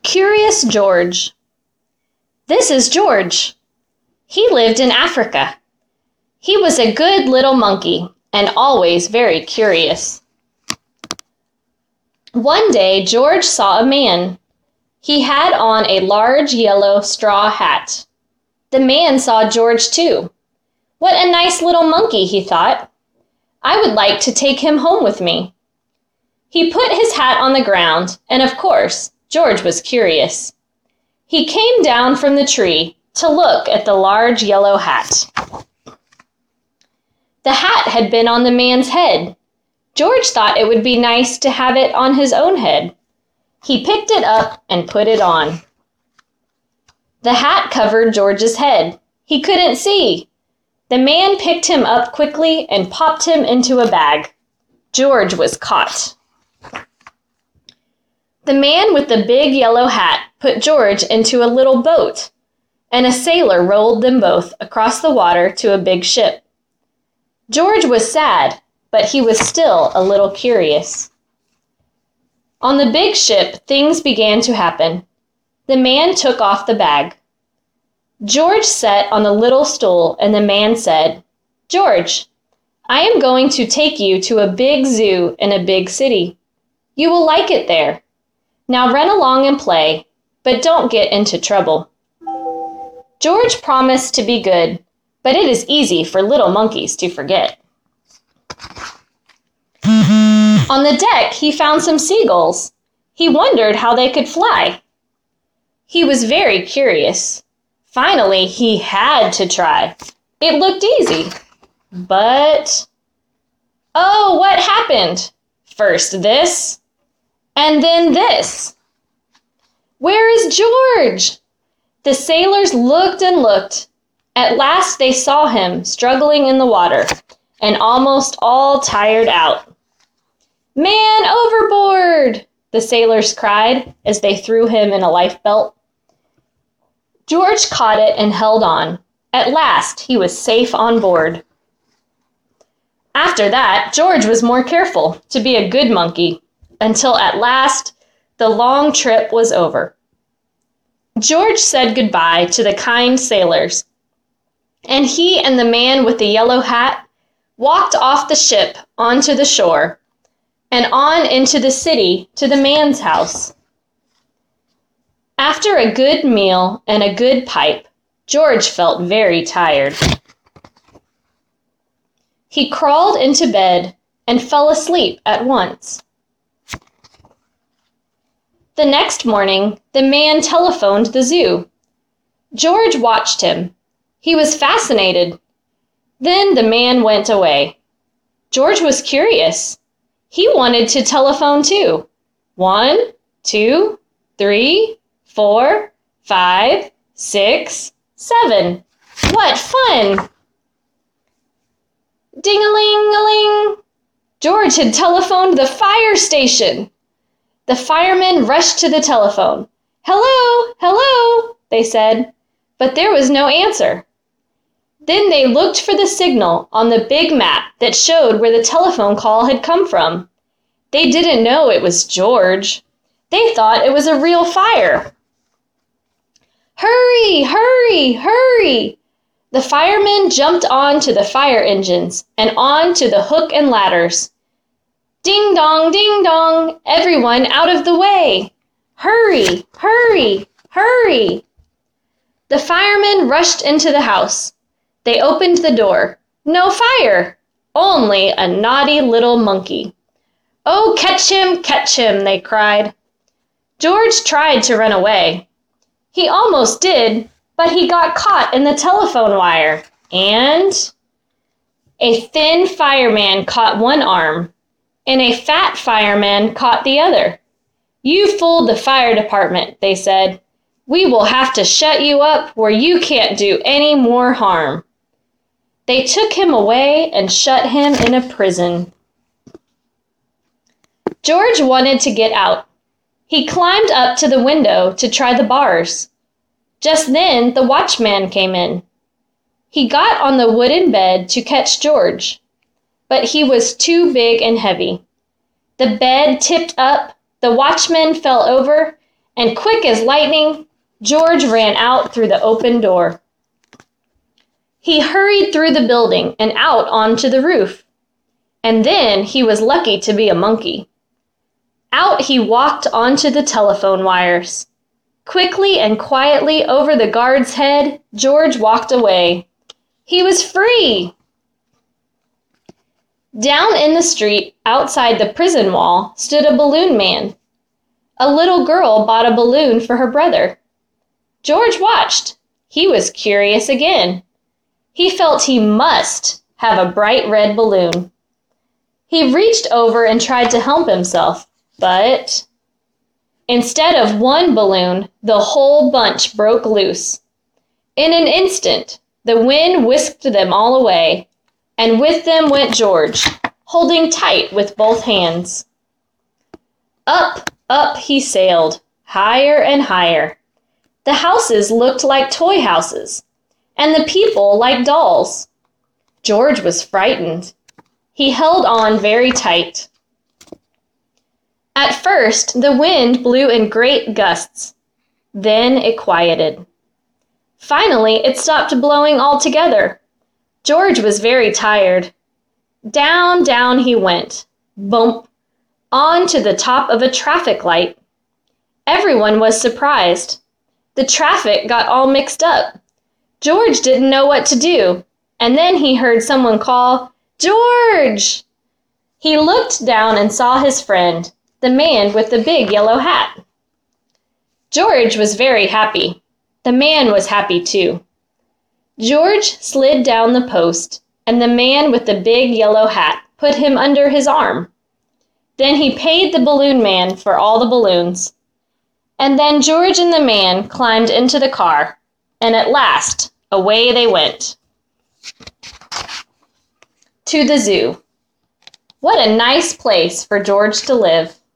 Curious George. This is George. He lived in Africa. He was a good little monkey and always very curious. One day, George saw a man. He had on a large yellow straw hat. The man saw George too. What a nice little monkey, he thought. I would like to take him home with me. He put his hat on the ground, and of course, George was curious. He came down from the tree to look at the large yellow hat. The hat had been on the man's head. George thought it would be nice to have it on his own head. He picked it up and put it on. The hat covered George's head. He couldn't see. The man picked him up quickly and popped him into a bag. George was caught. The man with the big yellow hat put George into a little boat, and a sailor rolled them both across the water to a big ship. George was sad, but he was still a little curious. On the big ship, things began to happen. The man took off the bag. George sat on a little stool, and the man said, "George, I am going to take you to a big zoo in a big city. You will like it there. Now run along and play, but don't get into trouble." George promised to be good, but it is easy for little monkeys to forget. On the deck, he found some seagulls. He wondered how they could fly. He was very curious. Finally, he had to try. It looked easy. But, oh, what happened? First this, and then this. Where is George? The sailors looked and looked. At last they saw him struggling in the water and almost all tired out. "Man overboard!" the sailors cried as they threw him in a lifebelt. George caught it and held on. At last, he was safe on board. After that, George was more careful to be a good monkey, until at last the long trip was over. George said goodbye to the kind sailors, and he and the man with the yellow hat walked off the ship onto the shore and on into the city to the man's house. After a good meal and a good pipe, George felt very tired. He crawled into bed and fell asleep at once. The next morning, the man telephoned the zoo. George watched him. He was fascinated. Then the man went away. George was curious. He wanted to telephone too. 1, 2, 3, 4, 5, 6, 7. What fun! Ding-a-ling-a-ling! George had telephoned the fire station. The firemen rushed to the telephone. "Hello, hello," they said, but there was no answer. Then they looked for the signal on the big map that showed where the telephone call had come from. They didn't know it was George. They thought it was a real fire. "Hurry, hurry, hurry!" The firemen jumped on to the fire engines and on to the hook and ladders. "Ding dong, ding dong! Everyone out of the way! Hurry, hurry, hurry!" The firemen rushed into the house. They opened the door. No fire! Only a naughty little monkey. "Oh, catch him!" they cried. George tried to run away. He almost did, but he got caught in the telephone wire, and a thin fireman caught one arm, and a fat fireman caught the other. "You fooled the fire department," they said. "We will have to shut you up where you can't do any more harm." They took him away and shut him in a prison. George wanted to get out. He climbed up to the window to try the bars. Just then, the watchman came in. He got on the wooden bed to catch George, but he was too big and heavy. The bed tipped up, the watchman fell over, and quick as lightning, George ran out through the open door. He hurried through the building and out onto the roof. And then he was lucky to be a monkey. Out he walked onto the telephone wires. Quickly and quietly over the guard's head, George walked away. He was free! Down in the street, outside the prison wall, stood a balloon man. A little girl bought a balloon for her brother. George watched. He was curious again. He felt he must have a bright red balloon. He reached over and tried to help himself, but instead of one balloon, the whole bunch broke loose. In an instant, the wind whisked them all away, and with them went George, holding tight with both hands. Up, up he sailed, higher and higher. The houses looked like toy houses, and the people like dolls. George was frightened. He held on very tight. At first, the wind blew in great gusts. Then it quieted. Finally, it stopped blowing altogether. George was very tired. Down, down he went, bump, on to the top of a traffic light. Everyone was surprised. The traffic got all mixed up. George didn't know what to do, and then he heard someone call, "George!" He looked down and saw his friend, the man with the big yellow hat. George was very happy. The man was happy too. George slid down the post, and the man with the big yellow hat put him under his arm. Then he paid the balloon man for all the balloons. And then George and the man climbed into the car, and at last, away they went. To the zoo. What a nice place for George to live.